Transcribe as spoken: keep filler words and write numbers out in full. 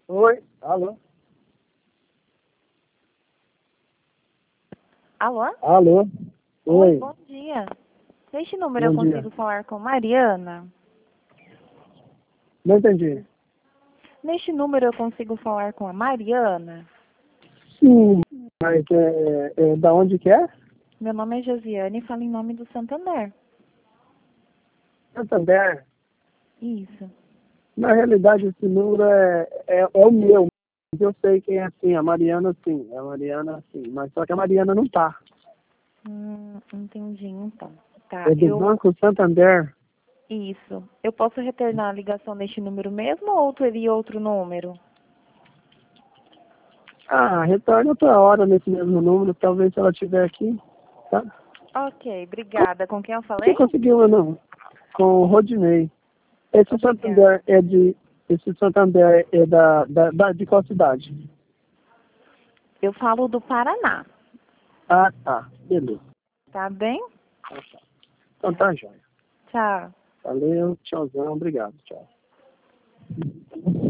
Oi, alô? Alô? Alô? Oi, Oi, bom dia. Neste número eu bom dia. consigo falar com Mariana? Não entendi. Neste número eu consigo falar com a Mariana? Sim, mas é, é, da onde que é? Meu nome é Josiane e falo em nome do Santander. Santander. Isso. Na realidade, esse número é, é, é o meu. Mas eu sei quem é sim, a Mariana sim. A Mariana sim, mas só que a Mariana não tá. Hum, entendi então. Tá, É do eu... Banco Santander. Isso. Eu posso retornar a ligação neste número mesmo ou teria outro número? Ah, retorna outra hora nesse mesmo número, talvez se ela estiver aqui, tá? Ok, obrigada. Com quem eu Você falei? conseguiu ou não? Com o Rodinei. Esse Obrigada. Santander é de. Esse Santander é da, da, da de qual cidade? Eu falo do Paraná, Ah, tá. Beleza. tá bem? Então tá, joia. Tchau. Valeu, tchauzão, obrigado, tchau.